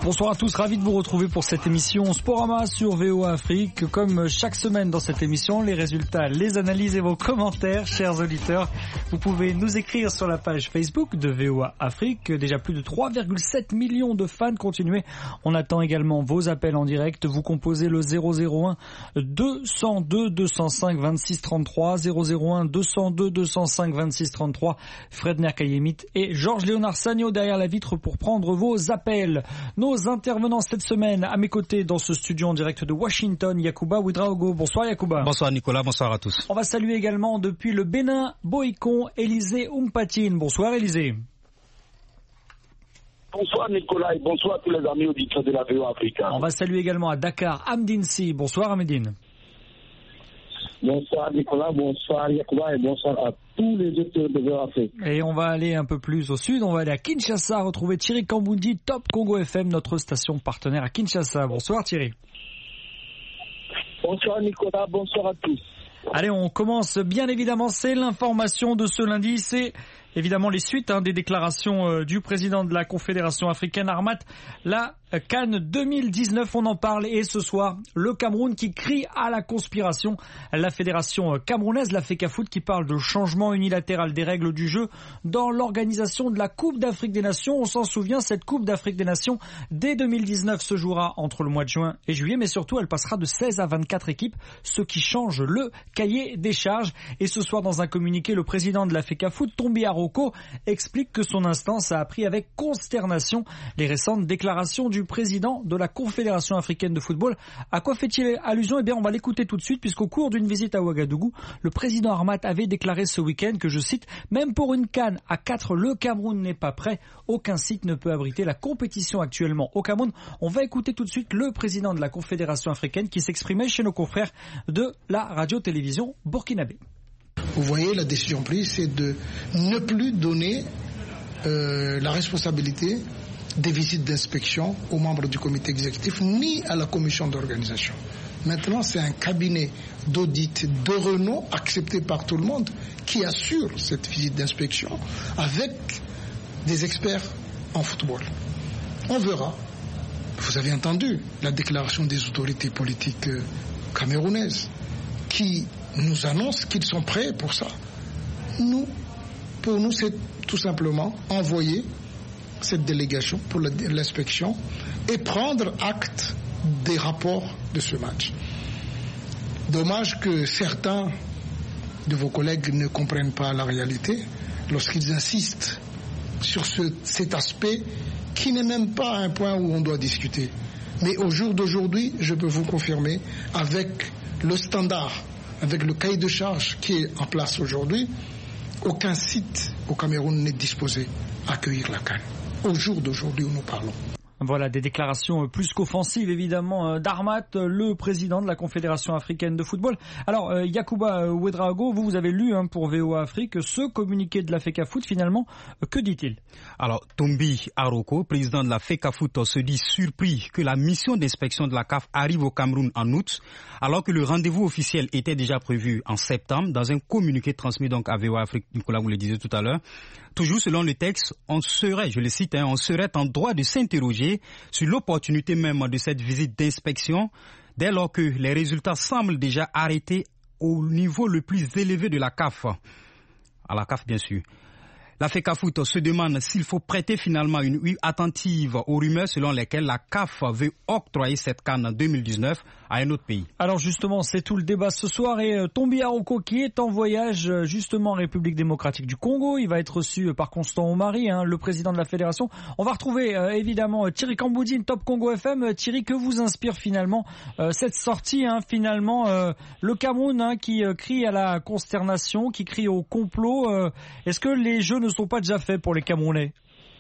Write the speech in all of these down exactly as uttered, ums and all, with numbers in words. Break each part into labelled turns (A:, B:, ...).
A: Bonsoir à tous, ravi de vous retrouver pour cette émission Sporama sur V O A Afrique. Comme chaque semaine dans cette émission, les résultats, les analyses et vos commentaires, chers auditeurs. Vous pouvez nous écrire sur la page Facebook de V O A Afrique. Déjà plus de trois virgule sept millions de fans. Continuez. On attend également vos appels en direct. Vous composez le zéro zéro un deux cent deux deux cent cinq vingt-six trente-trois, zéro zéro un deux cent deux deux cent cinq vingt-six trente-trois. Fred Nerkayemit et Georges Léonard Sagno derrière la vitre pour prendre vos appels. Nos intervenants cette semaine à mes côtés dans ce studio en direct de Washington, Yacouba Ouedraogo. Bonsoir Yacouba.
B: Bonsoir Nicolas, bonsoir à tous.
A: On va saluer également depuis le Bénin, Boïcon, Élisée Oumpatine. Bonsoir Élisée.
C: Bonsoir Nicolas et bonsoir à tous les amis auditeurs de la V O A Afrique.
A: On va saluer également à Dakar, Amdine Si. Bonsoir Amdine.
C: Bonsoir Nicolas, bonsoir Yacouba et bonsoir à tous les auditeurs de V O A Afrique.
A: Et on va aller un peu plus au sud, on va aller à Kinshasa, retrouver Thierry Kambundi, Top Congo F M, notre station partenaire à Kinshasa. Bonsoir Thierry.
C: Bonsoir Nicolas, bonsoir à tous.
A: Allez, on commence bien évidemment, c'est l'information de ce lundi, c'est évidemment les suites hein, des déclarations euh, du président de la Confédération africaine Armat, la euh, CAN deux mille dix-neuf, on en parle et ce soir, le Cameroun qui crie à la conspiration, la fédération euh, camerounaise, la FECAFOOT, qui parle de changement unilatéral des règles du jeu dans l'organisation de la Coupe d'Afrique des Nations. On s'en souvient, cette Coupe d'Afrique des Nations, dès deux mille dix-neuf, se jouera entre le mois de juin et juillet, mais surtout elle passera de seize à vingt-quatre équipes, ce qui change le cahier des charges. Et ce soir, dans un communiqué, le président de la FECAFOOT, Tombi Aroko, explique que son instance a appris avec consternation les récentes déclarations du président de la Confédération africaine de football. À quoi fait-il allusion? Eh bien, on va l'écouter tout de suite, puisqu'au cours d'une visite à Ouagadougou, le président Armat avait déclaré ce week-end que, je cite, « Même pour une CAN à quatre, le Cameroun n'est pas prêt. Aucun site ne peut abriter la compétition actuellement au Cameroun. » On va écouter tout de suite le président de la Confédération africaine qui s'exprimait chez nos confrères de la radio-télévision burkinabé.
D: Vous voyez, la décision prise, c'est de ne plus donner euh, la responsabilité des visites d'inspection aux membres du comité exécutif ni à la commission d'organisation. Maintenant, c'est un cabinet d'audit de renom accepté par tout le monde qui assure cette visite d'inspection avec des experts en football. On verra. Vous avez entendu la déclaration des autorités politiques camerounaises qui nous annoncent qu'ils sont prêts pour ça. Nous, pour nous, c'est tout simplement envoyer cette délégation pour l'inspection et prendre acte des rapports de ce match. Dommage que certains de vos collègues ne comprennent pas la réalité lorsqu'ils insistent sur ce, cet aspect qui n'est même pas un point où on doit discuter. Mais au jour d'aujourd'hui, je peux vous confirmer, avec le standard, avec le cahier de charges qui est en place aujourd'hui, aucun site au Cameroun n'est disposé à accueillir la CAN. Au jour d'aujourd'hui où nous parlons.
A: Voilà, des déclarations plus qu'offensives, évidemment, d'Armat, le président de la Confédération africaine de football. Alors, Yacouba Ouedraogo, vous, vous avez lu hein, pour V O A Afrique ce communiqué de la FECAFOOT, finalement, que dit-il?
B: Alors, Tombi Aroko, président de la FECAFOOT, se dit surpris que la mission d'inspection de la C A F arrive au Cameroun en août, alors que le rendez-vous officiel était déjà prévu en septembre, dans un communiqué transmis donc à V O A Afrique, Nicolas vous le disait tout à l'heure. Toujours selon le texte, on serait, je le cite, hein, on serait en droit de s'interroger sur l'opportunité même de cette visite d'inspection, dès lors que les résultats semblent déjà arrêtés au niveau le plus élevé de la C A F. À la C A F, bien sûr. La FECAFOOT se demande s'il faut prêter finalement une ouïe attentive aux rumeurs selon lesquelles la C A F veut octroyer cette CAN en deux mille dix-neuf à un autre pays.
A: Alors justement, c'est tout le débat ce soir et euh, Tombi Aroko qui est en voyage euh, justement en République démocratique du Congo. Il va être reçu euh, par Constant Omari, hein, le président de la fédération. On va retrouver euh, évidemment euh, Thierry Kamboudine, Top Congo F M. Euh, Thierry, que vous inspire finalement euh, cette sortie hein, finalement euh, le Cameroun hein, qui euh, crie à la consternation, qui crie au complot. Euh, est-ce que les jeux ne sont pas déjà faits pour les Camerounais?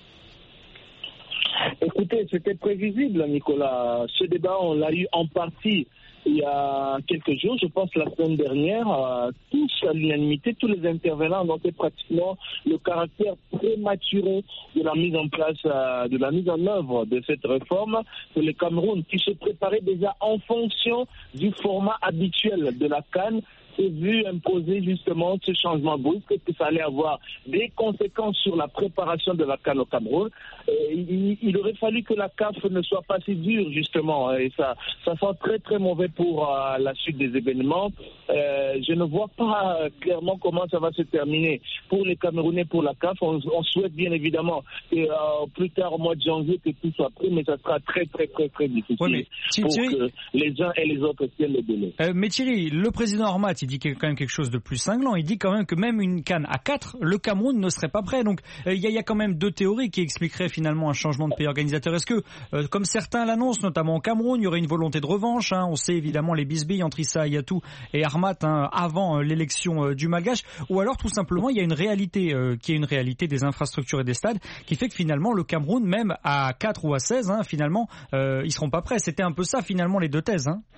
C: Écoutez, c'était prévisible, Nicolas. Ce débat, on l'a eu en partie il y a quelques jours, je pense la semaine dernière, euh, tous à l'unanimité, tous les intervenants ont noté pratiquement le caractère prématuré de la mise en place, euh, de la mise en œuvre de cette réforme pour le Cameroun, qui se préparait déjà en fonction du format habituel de la CAN, s'est vu imposer justement ce changement brusque, que ça allait avoir des conséquences sur la préparation de la CAN au Cameroun. Et il, il aurait fallu que la C A F ne soit pas si dure justement, et ça, ça sent très très mauvais pour euh, la suite des événements. Euh, je ne vois pas euh, clairement comment ça va se terminer pour les Camerounais, pour la C A F. On, on souhaite bien évidemment que, euh, plus tard au mois de janvier que tout soit pris, mais ça sera très très très très difficile
A: ouais, mais,
C: pour
A: Thierry,
C: que les uns et les autres tiennent le délai.
A: Euh, mais Thierry, le président Armat, il dit quand même quelque chose de plus cinglant. Il dit quand même que même une CAN à quatre, le Cameroun ne serait pas prêt. Donc il euh, y, y a quand même deux théories qui expliqueraient finalement un changement de pays organisateur. Est-ce que, euh, comme certains l'annoncent, notamment au Cameroun, il y aurait une volonté de revanche, hein. On sait évidemment les bisbilles entre Issa Hayatou et Armat, hein, avant euh, l'élection euh, du Malgache. Ou alors tout simplement il y a une réalité euh, qui est une réalité des infrastructures et des stades qui fait que finalement le Cameroun, même à quatre ou à seize, hein, finalement euh, ils seront pas prêts. C'était un peu ça finalement les deux thèses, hein.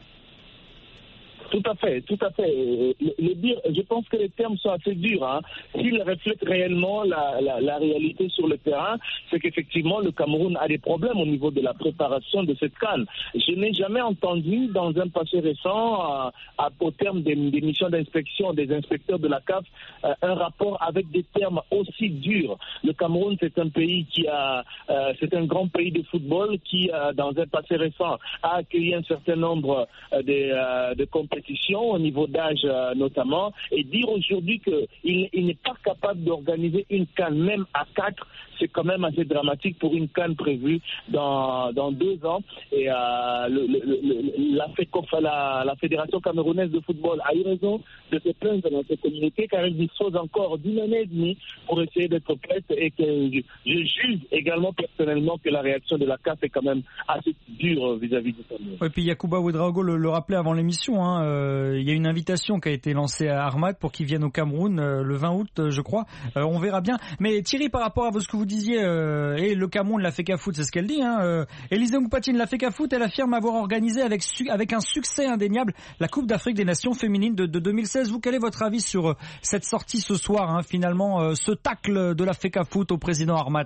C: Tout à fait, tout à fait. Le, le dire, je pense que les termes sont assez durs. Hein. S'ils reflètent réellement la, la, la réalité sur le terrain, c'est qu'effectivement le Cameroun a des problèmes au niveau de la préparation de cette CAN. Je n'ai jamais entendu dans un passé récent, à, à, au terme des, des missions d'inspection des inspecteurs de la C A F, euh, un rapport avec des termes aussi durs. Le Cameroun, c'est un pays qui a, euh, c'est un grand pays de football qui, euh, dans un passé récent, a accueilli un certain nombre euh, de, euh, de compétitions au niveau d'âge euh, notamment, et dire aujourd'hui qu'il il n'est pas capable d'organiser une CAN même à quatre, c'est quand même assez dramatique pour une CAN prévue dans, dans deux ans. Et euh, le, le, le, la, FECOF, la, la Fédération camerounaise de football a eu raison de se plaindre dans cette communauté, car elle dispose encore d'une année et demie pour essayer d'être prête, et que je, je juge également personnellement que la réaction de la C A F est quand même assez dure vis-à-vis du Cameroun.
A: Et puis Yacouba Ouedraogo le, le rappelait avant l'émission, hein, euh, il y a une invitation qui a été lancée à Armat pour qu'il vienne au Cameroun euh, le vingt août, euh, je crois. Euh, on verra bien. Mais Thierry, par rapport à ce que vous disiez, euh, et le Cameroun, la FECAFoot, c'est ce qu'elle dit. Hein, euh, Élisée Moupatine, la FECAFoot, elle affirme avoir organisé avec, su- avec un succès indéniable la Coupe d'Afrique des Nations féminines de, de deux mille seize. Vous, quel est votre avis sur euh, cette sortie ce soir, hein, finalement, euh, ce tacle de la FECAFoot au président Armat?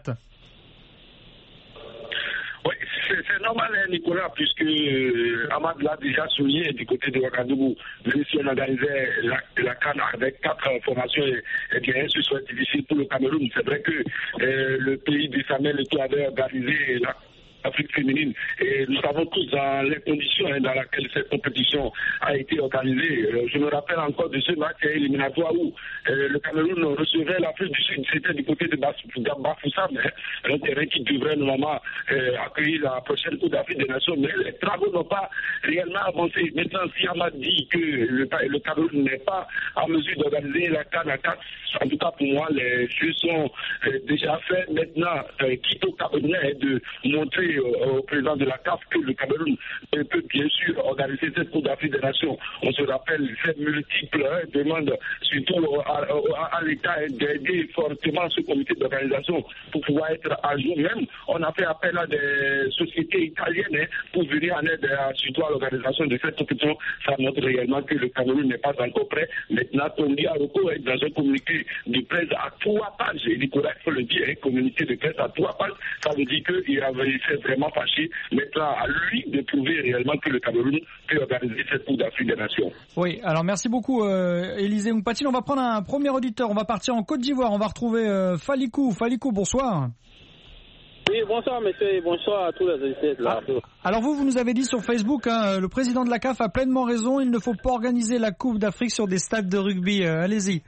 E: Oui, c'est, c'est normal, hein, Nicolas, puisque euh, Ahmad l'a déjà souligné du côté de Ouagadougou. Même si on organisait la, la CAN avec quatre euh, formations, et, et bien sûr, ce serait difficile pour le Cameroun. C'est vrai que euh, le pays de Samuel Eto'o avait organisé la Afrique féminine, et nous savons tous dans les conditions hein, dans lesquelles cette compétition a été organisée. Euh, je me rappelle encore de ce match éliminatoire où euh, le Cameroun recevait l'Afrique du Sud. C'était du côté de Bafoussam, hein, un terrain qui devrait normalement euh, accueillir la prochaine Coupe d'Afrique des Nations, mais les travaux n'ont pas réellement avancé. Maintenant, si Ahmad dit que le, le Cameroun n'est pas en mesure d'organiser la CAN à quatre, en tout cas pour moi, les jeux sont euh, déjà faits. Maintenant, euh, quitte au Camerounais de montrer au président de la C A F que le Cameroun peut bien sûr organiser cette Coupe d'Afrique des Nations. On se rappelle ces multiples hein, demandes, surtout à, à, à l'État, d'aider fortement ce comité d'organisation pour pouvoir être à jour. Même, on a fait appel à des sociétés italiennes hein, pour venir en aide à, surtout à l'organisation de cette compétition. Ça montre réellement que le Cameroun n'est pas encore prêt. Maintenant, Tony Aroko est dans un communiqué de presse à trois pages. Et Nicolas, il faut le dire, un communiqué de presse à trois pages. Ça veut dire qu'il avait fait vraiment fâché. Maintenant, à lui de prouver réellement que le Cameroun peut organiser cette Coupe d'Afrique des Nations.
A: Oui, alors merci beaucoup euh, Élisée Moupatine. On va prendre un premier auditeur, on va partir en Côte d'Ivoire, on va retrouver euh, Falikou. Falikou, bonsoir.
F: Oui, bonsoir monsieur, et bonsoir à tous les auditeurs.
A: Ah, alors vous, vous nous avez dit sur Facebook, hein, le président de la C A F a pleinement raison, il ne faut pas organiser la Coupe d'Afrique sur des stades de rugby. Euh, allez-y.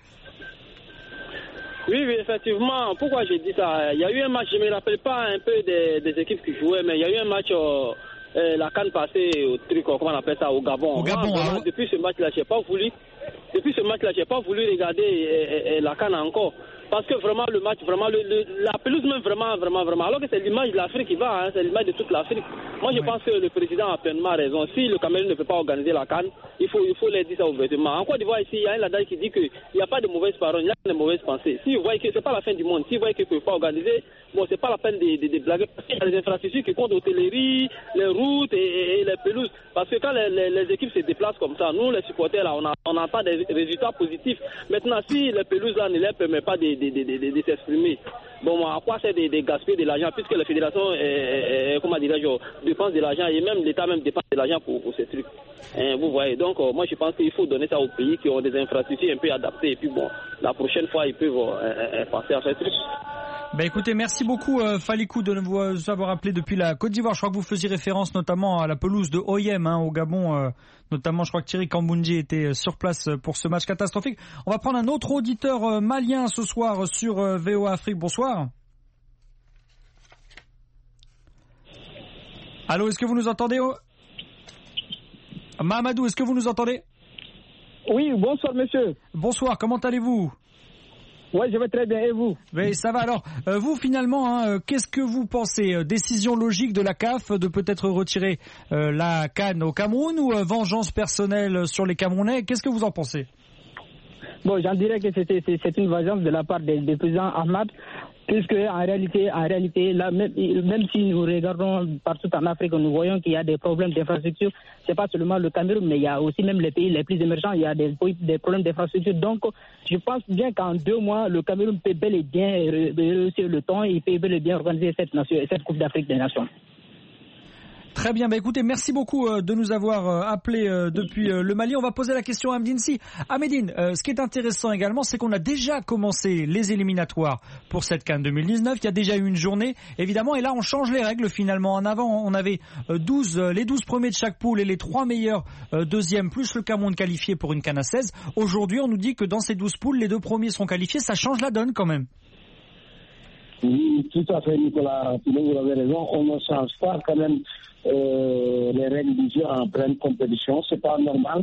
F: Oui, oui, effectivement. Pourquoi j'ai dit ça? Il y a eu un match, je ne me rappelle pas un peu des, des équipes qui jouaient, mais il y a eu un match, euh, euh, la CAN passée au truc, comment on appelle ça, au Gabon.
A: Au Gabon,
F: Moi, vraiment, depuis ce match-là, j'ai pas voulu, depuis ce match-là, j'ai pas voulu regarder euh, euh, la CAN encore. Parce que vraiment, le match, vraiment, le, le, la pelouse même, vraiment, vraiment, vraiment. Alors que c'est l'image de l'Afrique qui va, hein, c'est l'image de toute l'Afrique. Moi, je ouais. pense que le président a pleinement raison. Si le Cameroun ne peut pas organiser la CAN, il faut, il faut leur dire ça ouvertement. En Côte d'Ivoire, ici, il y a un ladage qui dit qu'il n'y a pas de mauvaises paroles, il y a de mauvaises pensées. Si vous voyez que c'est pas la fin du monde, si vous voyez qu'ils ne peuvent pas organiser, bon, c'est pas la peine de, de, de blaguer. Il y a des infrastructures qui comptent l'hôtellerie, les routes et, et, et les pelouses. Parce que quand les, les, les équipes se déplacent comme ça, nous, les supporters, là, on a, on entend des résultats positifs. Maintenant, si les pelouses, là, ne leur permettent pas de, de, de, de, de s'exprimer, bon, à quoi c'est de, de gaspiller de l'argent, puisque la fédération, est, est, comment dirais-je, dépense de l'argent, et même l'État même dépense de l'argent pour, pour ces trucs. Hein, vous voyez, donc euh, moi je pense qu'il faut donner ça aux pays qui ont des infrastructures un peu adaptées, et puis bon, la prochaine fois ils peuvent euh, penser à ces trucs.
A: Ben écoutez, merci beaucoup euh, Falikou de nous avoir appelé depuis la Côte d'Ivoire. Je crois que vous faisiez référence notamment à la pelouse de Oyem hein, au Gabon. Euh, notamment, je crois que Thierry Kambundji était sur place pour ce match catastrophique. On va prendre un autre auditeur euh, malien ce soir sur euh, V O A Afrique. Bonsoir. Allô, est-ce que vous nous entendez? Mahamadou, est-ce que vous nous entendez?
G: Oui, bonsoir monsieur.
A: Bonsoir, comment allez-vous?
G: Oui, je vais très bien, et vous?
A: Oui, ça va. Alors, euh, vous finalement, hein, qu'est-ce que vous pensez? Décision logique de la C A F de peut-être retirer euh, la CAN au Cameroun ou euh, vengeance personnelle sur les Camerounais? Qu'est-ce que vous en pensez?
G: Bon, j'en dirais que c'est, c'est, c'est une vengeance de la part des, des présidents Ahmad, puisque en réalité, en réalité, là, même, même si nous regardons partout en Afrique, nous voyons qu'il y a des problèmes d'infrastructure. C'est pas seulement le Cameroun, mais il y a aussi même les pays les plus émergents, il y a des, des problèmes d'infrastructure. Donc, je pense bien qu'en deux mois, le Cameroun peut bel et bien réussir le temps, il peut bel et bien organiser cette, nation, cette Coupe d'Afrique des Nations.
A: Très bien, bah écoutez, merci beaucoup euh, de nous avoir euh, appelés euh, depuis euh, le Mali. On va poser la question à Amdinsi. Amédine, euh, ce qui est intéressant également, c'est qu'on a déjà commencé les éliminatoires pour cette CAN deux mille dix-neuf. Il y a déjà eu une journée, évidemment, et là on change les règles finalement. En avant, on avait euh, douze, euh, les douze premiers de chaque poule et les trois meilleurs euh, deuxièmes, plus le Cameroun qualifié pour une CAN à seize. Aujourd'hui, on nous dit que dans ces douze poules, les deux premiers seront qualifiés. Ça change la donne quand même.
E: Oui, tout à fait, Nicolas. Vous avez raison. On ne change pas quand même euh, les règles du jeu en pleine compétition. C'est pas normal.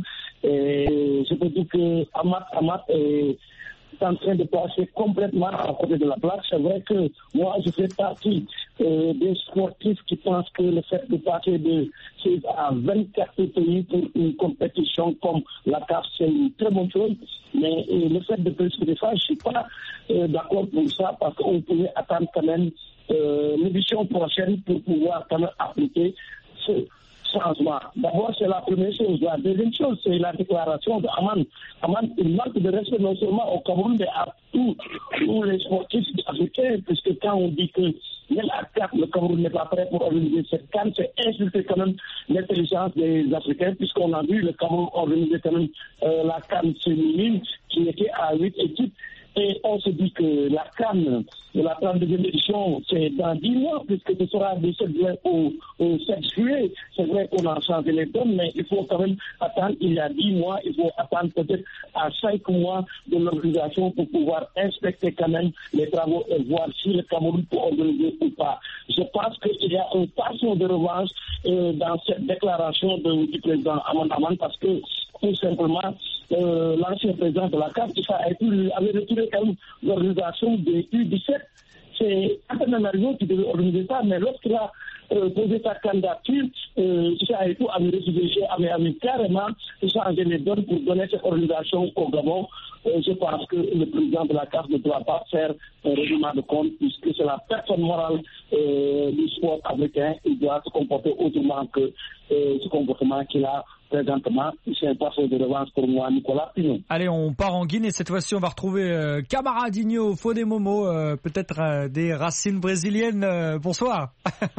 E: Et je peux dire que Amat, Amat est en train de passer complètement à côté de la plaque. C'est vrai que moi, je fais partie euh, des sportifs qui pensent que le fait de passer de seize à vingt-quatre pays pour une compétition comme la C A F, c'est une très bonne chose. Mais euh, le fait de préciser ça, je ne suis pas euh, d'accord pour ça parce qu'on pouvait attendre quand même euh, l'édition prochaine pour pouvoir quand même appliquer ce changement. D'abord, c'est la première chose. La deuxième chose, c'est la déclaration de Aman. Aman, il manque de respect non seulement au Cameroun, mais à tous, tous les sportifs africains, puisque quand on dit que même à quatre, le Cameroun n'est pas prêt pour organiser cette CAN, c'est insulter quand même l'intelligence des Africains, puisqu'on a vu le Cameroun organiser quand même euh, la CAN féminine, qui était à huit équipes. Et on se dit que la CAN de la trente-deuxième édition, c'est dans dix mois, puisque ce sera du sept juin au, au sept juillet. C'est vrai qu'on a changé les donnes, mais il faut quand même attendre, il y a dix mois, il faut attendre peut-être à cinq mois de l'organisation pour pouvoir inspecter quand même les travaux et voir si le Cameroun peut organiser ou pas. Je pense qu'il y a une passion de revanche euh, dans cette déclaration de, du président Aman Aman, parce que tout simplement, euh, l'ancien président de la C A F, Issa Hayatou, avait retiré quand même l'organisation des U dix-sept. C'est Antananarivo qui devait organiser ça, mais lorsqu'il a euh, posé sa candidature, euh, Issa Hayatou avait refusé, avait, avait carrément changé les donnes pour donner cette organisation au Gabon. Euh, je pense que le président de la C A F ne doit pas faire un règlement de compte, puisque c'est la personne morale euh, du sport africain. Il doit se comporter autrement que euh, ce comportement qu'il a présentement. C'est un passage de revanche pour moi, Nicolas Pignon.
A: Allez, on part en Guinée. Cette fois-ci, on va retrouver euh, Camaradinho, Fodé Momo, euh, peut-être euh, des racines brésiliennes. Euh, bonsoir.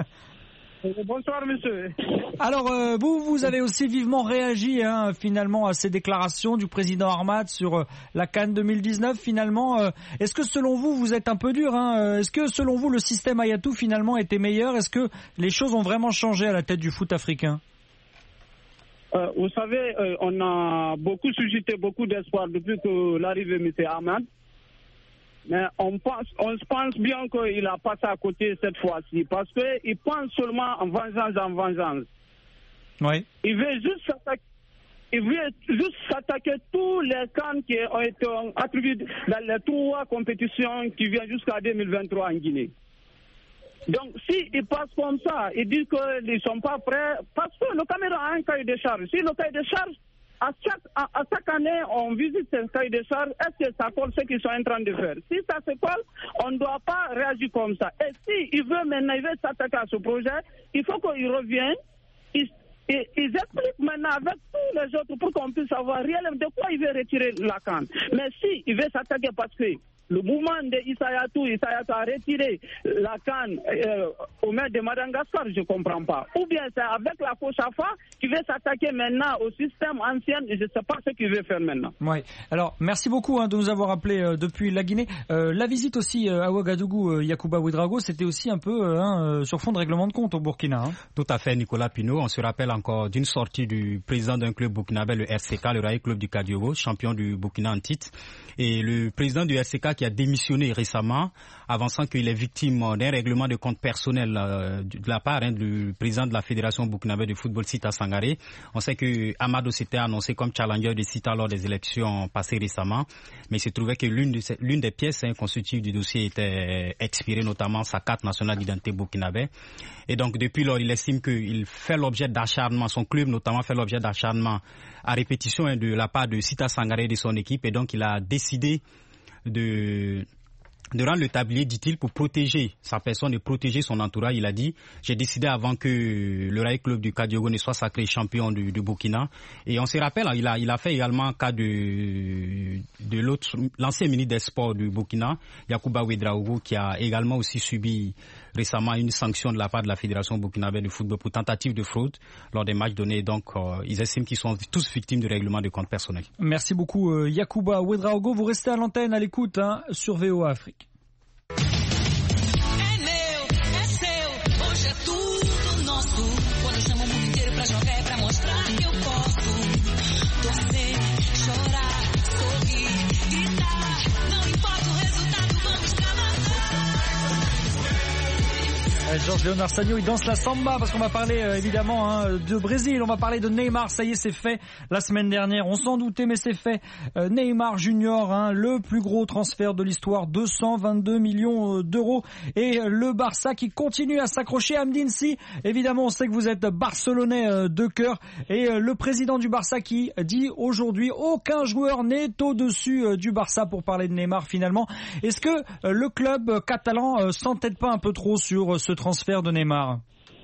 G: Bonsoir, monsieur.
A: Alors, euh, vous, vous avez aussi vivement réagi hein, finalement à ces déclarations du président Ahmad sur euh, la CAN deux mille dix-neuf. Finalement, euh, est-ce que selon vous, vous êtes un peu dur hein, est-ce que selon vous, le système Hayatou finalement était meilleur? Est-ce que les choses ont vraiment changé à la tête du foot africain?
H: Euh, vous savez, euh, on a beaucoup suscité beaucoup d'espoir depuis que l'arrivée de M. Ahmad. Mais on pense, on pense bien qu'il a passé à côté cette fois-ci, parce qu'il pense seulement en vengeance, en vengeance.
A: Oui.
H: Il veut juste s'attaquer, il veut juste s'attaquer tous les camps qui ont été attribués dans les trois compétitions qui viennent jusqu'à deux mille vingt-trois en Guinée. Donc, s'il passe comme ça, il dit qu'ils ne sont pas prêts, parce que le Cameroun a un cahier de charge. Si le cahier de charge, à chaque, à, à chaque année, on visite ce cahier de charge, est-ce que ça colle ce qu'ils sont en train de faire? Si ça se colle, on ne doit pas réagir comme ça. Et s'il veut maintenant, il veut s'attaquer à ce projet, il faut qu'il revienne, il, il, il explique maintenant avec tous les autres pour qu'on puisse savoir réellement de quoi il veut retirer la CAN. Mais s'il veut s'attaquer parce que le mouvement de Issayatou, Issayatou a retiré la canne euh, au maire de Madagascar, je ne comprends pas. Ou bien c'est avec la Kochafa qui veut s'attaquer maintenant au système ancien, je ne sais pas ce qu'il veut faire maintenant.
A: Oui, alors merci beaucoup hein, de nous avoir appelé euh, depuis la Guinée. Euh, la visite aussi euh, à Ouagadougou, euh, Yacouba Ouedraogo, c'était aussi un peu euh, hein, sur fond de règlement de compte au Burkina. Hein.
B: Tout à fait, Nicolas Pinault. On se rappelle encore d'une sortie du président d'un club burkinabé, le R C K, le Rail Club du Kadiogo, champion du Burkina en titre. Et le président du R C K qui a démissionné récemment, avançant qu'il est victime d'un règlement de compte personnel euh, de la part hein, du président de la Fédération burkinabé de football, Sita Sangaré. On sait que Amadou s'était annoncé comme challenger de Sita lors des élections passées récemment, mais il se trouvait que l'une, de ces, l'une des pièces hein, constitutives du dossier était expirée, notamment sa carte nationale d'identité burkinabé. Et donc depuis lors, il estime qu'il fait l'objet d'acharnement, son club notamment fait l'objet d'acharnement à répétition hein, de la part de Sita Sangaré et de son équipe, et donc il a décidé de de rendre le tablier, dit-il, pour protéger sa personne et protéger son entourage. Il a dit, j'ai décidé avant que le Rail Club du Kadiogo ne soit sacré champion du, du Burkina. Et on se rappelle, il a, il a fait également cas de, de l'autre, l'ancien ministre des Sports du Burkina, Yacouba Ouedraogo, qui a également aussi subi récemment une sanction de la part de la Fédération burkinabé de football pour tentative de fraude lors des matchs donnés. Donc, euh, ils estiment qu'ils sont tous victimes du règlement de compte personnel.
A: Merci beaucoup, euh, Yacouba Ouedraogo. Vous restez à l'antenne, à l'écoute, hein, sur V O A Afrique. Georges Léonard Sagno, il danse la samba parce qu'on va parler euh, évidemment hein, de Brésil, on va parler de Neymar, ça y est c'est fait la semaine dernière, on s'en doutait mais c'est fait. Euh, Neymar Junior, hein, le plus gros transfert de l'histoire, deux cent vingt-deux millions d'euros, et euh, le Barça qui continue à s'accrocher. Amdine Si, évidemment on sait que vous êtes barcelonais euh, de cœur, et euh, le président du Barça qui dit aujourd'hui aucun joueur n'est au-dessus euh, du Barça pour parler de Neymar finalement. Est-ce que euh, le club euh, catalan euh, s'entête pas un peu trop sur euh, ce transfert de Neymar?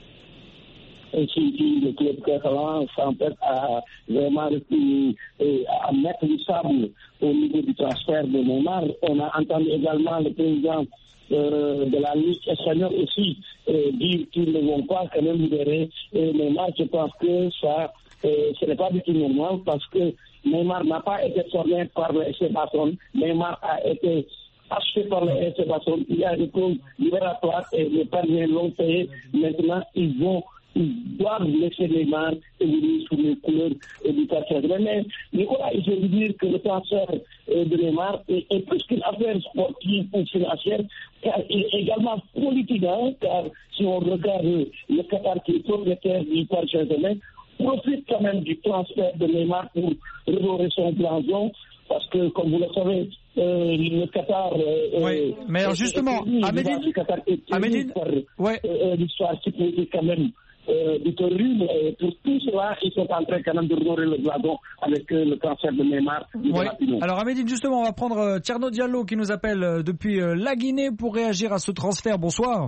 C: Et si, si le club catalan s'entête à vraiment à mettre du sable au niveau du transfert de Neymar, on a entendu également le président euh, de la Ligue espagnole aussi euh, dire qu'ils ne vont pas quand même libérer euh, Neymar. Je pense que ça, euh, ce n'est pas du tout normal parce que Neymar n'a pas été formé par le F C Barcelone. Neymar a été acheté par le F C Barcelone. Il y a des clauses libératoires et les partenaires l'ont payé. Maintenant, ils vont ils doivent laisser Neymar évoluer sous les couleurs du transfert. Mais Nicolas, il faut dire que le transfert de Neymar est, est plus qu'une affaire sportive ou financière, car il est également politique, hein, car si on regarde le Qatar qui est propriétaire du Paris Saint-Germain, profite quand même du transfert de Neymar pour redorer son blason. Parce que, comme vous le savez, euh, le Qatar... Euh,
A: oui, mais alors justement, à Médine...
C: Le Qatar est
A: à Médine,
C: par
A: ouais.
C: euh, l'histoire qui peut quand même euh, du terrorisme. Et pour tout cela, ils sont en train quand même de redorer le blason avec euh, le transfert de Neymar.
A: Ouais. Alors, à Médine, justement, on va prendre euh, Tierno Diallo qui nous appelle euh, depuis euh, la Guinée pour réagir à ce transfert. Bonsoir.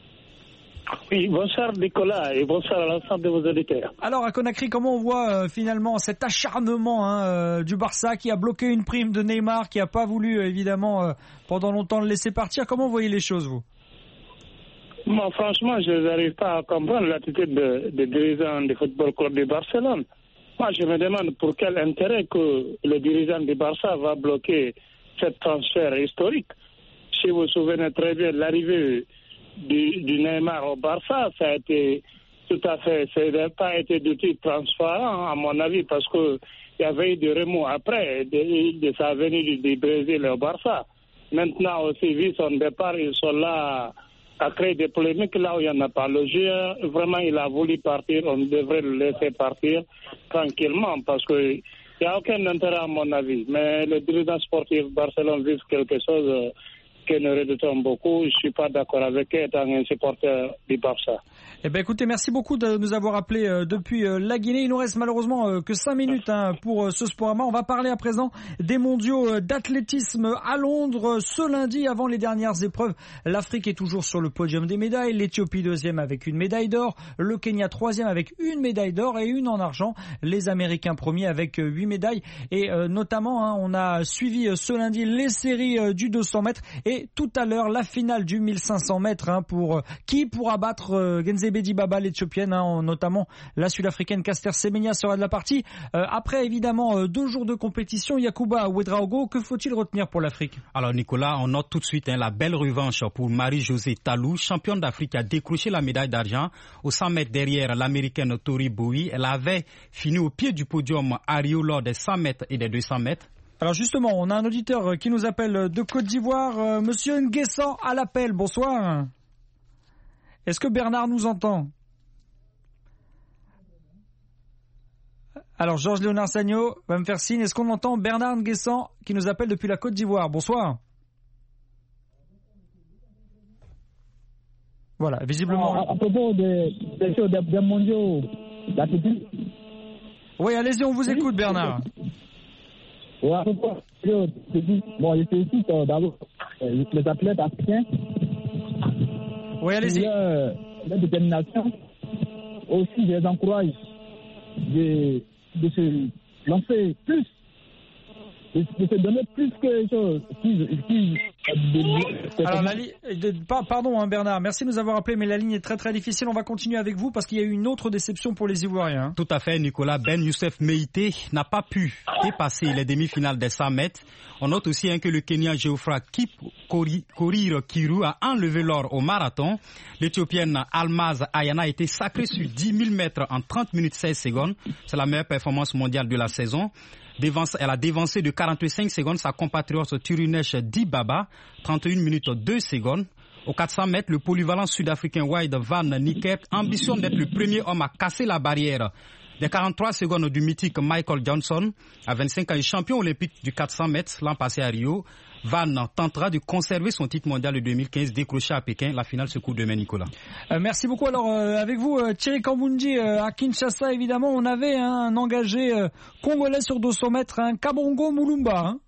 I: Oui, bonsoir Nicolas et bonsoir à l'ensemble de vos auditeurs.
A: Alors à Conakry, comment on voit euh, finalement cet acharnement hein, euh, du Barça qui a bloqué une prime de Neymar, qui n'a pas voulu euh, évidemment euh, pendant longtemps le laisser partir? Comment vous voyez les choses, vous?
I: Moi, franchement, je n'arrive pas à comprendre l'attitude de, de dirigeants du Football Club de Barcelone. Moi, je me demande pour quel intérêt que le dirigeant du Barça va bloquer ce transfert historique. Si vous vous souvenez très bien de l'arrivée Du, du Neymar au Barça, ça a été tout à fait, ça n'a pas été du tout transparent à mon avis parce que il y avait eu des remous après de, de sa venue du, du Brésil au Barça. Maintenant aussi, vu son départ, ils sont là à créer des polémiques là où il n'y en a pas. Le joueur, vraiment, il a voulu partir, on devrait le laisser partir tranquillement parce que il n'y a aucun intérêt à mon avis. Mais le dirigeant sportif Barcelone vise quelque chose que nous redoutons beaucoup. Je ne suis pas d'accord avec eux étant un supporter du Barça.
A: Eh ben écoutez, merci beaucoup de nous avoir appelés euh, depuis euh, la Guinée. Il nous reste malheureusement euh, que cinq minutes hein, pour euh, ce Sporama. On va parler à présent des mondiaux euh, d'athlétisme à Londres. Ce lundi, avant les dernières épreuves, l'Afrique est toujours sur le podium des médailles. L'Éthiopie deuxième avec une médaille d'or. Le Kenya troisième avec une médaille d'or et une en argent. Les Américains premiers avec euh, huit médailles. Et euh, notamment, hein, on a suivi euh, ce lundi les séries euh, du deux cents mètres et tout à l'heure la finale du mille cinq cents mètres hein, pour euh, qui pourra battre euh, Genzebe Dibaba, l'Éthiopienne, hein, notamment la Sud-Africaine Caster Semenya sera de la partie. Euh, après évidemment euh, deux jours de compétition, Yacouba Ouedraogo, que faut-il retenir pour l'Afrique?
B: Alors Nicolas, on note tout de suite hein, la belle revanche pour Marie-Josée Talou, championne d'Afrique qui a décroché la médaille d'argent au cent mètres derrière l'Américaine Tori Bowie. Elle avait fini au pied du podium à Rio lors des cent mètres et des deux cents mètres.
A: Alors justement, on a un auditeur qui nous appelle de Côte d'Ivoire, euh, Monsieur Nguessan à l'appel. Bonsoir. Est-ce que Bernard nous entend? Alors, Georges Léonard Sagno va me faire signe. Est-ce qu'on entend Bernard Nguessan qui nous appelle depuis la Côte d'Ivoire? Bonsoir. Voilà, visiblement.
G: À, à propos des, des, des, des mondiaux d'athlétisme.
A: Oui, allez-y, on vous écoute, Bernard.
G: Oui, à propos bon, je félicite euh, d'abord euh, les athlètes africains.
A: Oui, allez-y.
G: Leur, leur détermination. Aussi, je les encourage de, de se lancer plus, de, de se donner plus que chose.
A: Alors, la li... pardon hein, Bernard, merci de nous avoir appelé, mais la ligne est très très difficile. On va continuer avec vous parce qu'il y a eu une autre déception pour les Ivoiriens. Hein.
B: Tout à fait, Nicolas. Ben Youssef Meïté n'a pas pu dépasser les demi-finales des cent mètres. On note aussi hein, que le Kenyan Geoffrey Kip Korir Kiru a enlevé l'or au marathon. L'Éthiopienne Almaz Ayana a été sacrée sur dix mille mètres en trente minutes seize secondes. C'est la meilleure performance mondiale de la saison. Dévance, elle a dévancé de quarante-cinq secondes sa compatriote Turunesh Dibaba, trente et une minutes deux secondes. Au quatre cents mètres, le polyvalent sud-africain Wayde Van Niekerk ambitionne d'être le premier homme à casser la barrière des quarante-trois secondes du mythique Michael Johnson. À vingt-cinq ans, champion olympique du quatre cents mètres l'an passé à Rio. Van tentera de conserver son titre mondial de deux mille quinze décroché à Pékin. La finale se court demain, Nicolas.
A: Euh, merci beaucoup. Alors, euh, avec vous, euh, Thierry Kambundi, euh, à Kinshasa, évidemment, on avait hein, un engagé euh, congolais sur deux cents mètres, un hein, Kabongo Moulumba. Hein.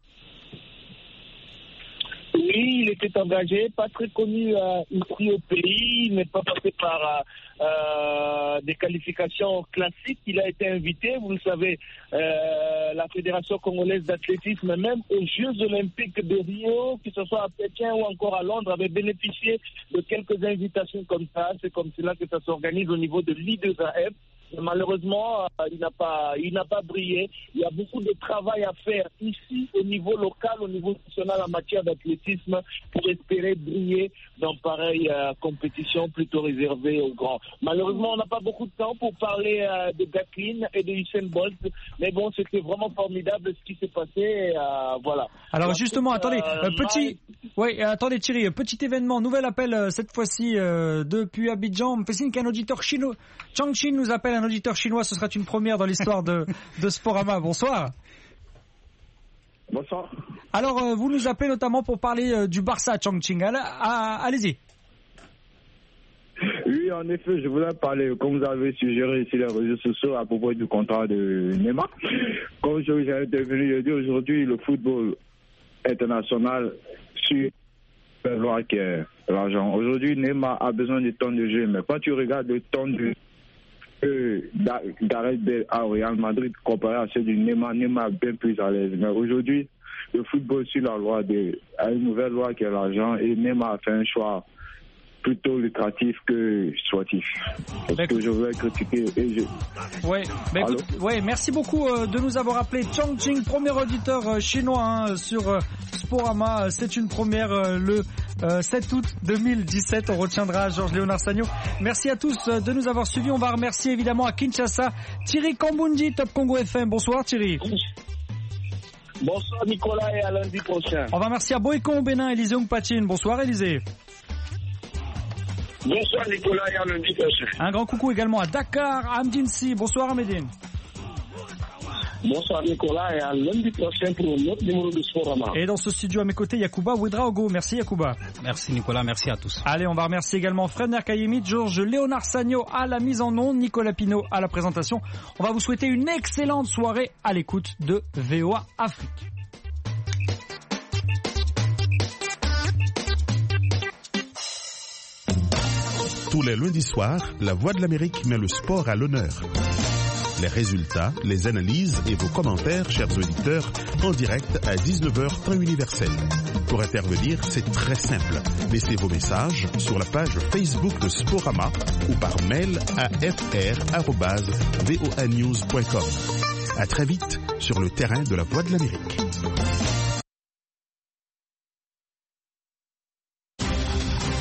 C: Oui, il était engagé, pas très connu euh, ici au pays, il n'est pas passé par euh, des qualifications classiques. Il a été invité, vous le savez, euh, la Fédération congolaise d'athlétisme, même aux Jeux olympiques de Rio, que ce soit à Pékin ou encore à Londres, avait bénéficié de quelques invitations comme ça. C'est comme cela que ça s'organise au niveau de l'I deux A F. Malheureusement, euh, il n'a pas, il n'a pas brillé. Il y a beaucoup de travail à faire ici, au niveau local, au niveau national en matière d'athlétisme, pour espérer briller dans pareille euh, compétition plutôt réservée aux grands. Malheureusement, on n'a pas beaucoup de temps pour parler euh, de Gatlin et de Usain Bolt, mais bon, c'était vraiment formidable ce qui s'est passé. Et, euh, voilà.
A: Alors
C: Alors,
A: justement,
C: euh,
A: attendez, euh, petit, oui, euh, attendez Thierry, petit événement, nouvel appel euh, cette fois-ci euh, depuis Abidjan. On me fait signe qu'un auditeur chinois, Changchin nous appelle. Un auditeur chinois, ce sera une première dans l'histoire de, de Sporama. Bonsoir.
J: Bonsoir.
A: Alors, euh, vous nous appelez notamment pour parler euh, du Barça, Chongqing. Allez-y.
J: Oui, en effet, je voulais parler, comme vous avez suggéré sur les réseaux sociaux, à propos du contrat de Neymar. Comme j'ai intervenu, je dis aujourd'hui, le football international suit la loi qui est l'argent. Aujourd'hui, Neymar a besoin de temps de jeu, mais quand tu regardes le temps de jeu d'Gareth Bale au Real Madrid comparé à ceux du Neymar, Neymar est bien plus à l'aise. Mais aujourd'hui, le football suit la loi de, a une nouvelle loi qui est l'argent, et Neymar a fait un choix plutôt lucratif que sportif. Parce que je voulais critiquer et je...
A: Ouais, bah écoute, ouais, merci beaucoup euh, de nous avoir appelé. Chongqing, premier auditeur euh, chinois hein, sur euh, Sporama. C'est une première euh, le euh, sept août deux mille dix-sept. On retiendra Georges Léonard Sagno. Merci à tous euh, de nous avoir suivis. On va remercier évidemment à Kinshasa Thierry Kambundi, Top Congo F M. Bonsoir Thierry.
C: Bonsoir Nicolas et à lundi prochain.
A: On va remercier à Boécon au Bénin, Élisée Ongpatine. Bonsoir Élisée.
E: Bonsoir Nicolas et à lundi prochain.
A: Un grand coucou également à Dakar, à Amdine Si. Bonsoir Amedine.
C: Bonsoir Nicolas et à lundi prochain pour un autre numéro de Sporama.
A: Et dans ce studio à mes côtés, Yacouba Ouedraogo. Merci Yacouba.
B: Merci Nicolas, merci à tous.
A: Allez, on va remercier également Fred Nerkayemi, Georges Léonard Sagno à la mise en onde, Nicolas Pinault à la présentation. On va vous souhaiter une excellente soirée à l'écoute de V O A Afrique.
K: Tous les lundis soirs, la Voix de l'Amérique met le sport à l'honneur. Les résultats, les analyses et vos commentaires, chers auditeurs, en direct à dix-neuf heures temps universel. Pour intervenir, c'est très simple. Laissez vos messages sur la page Facebook de Sporama ou par mail à f r arobase voanews point com. À très vite sur le terrain de la Voix de l'Amérique.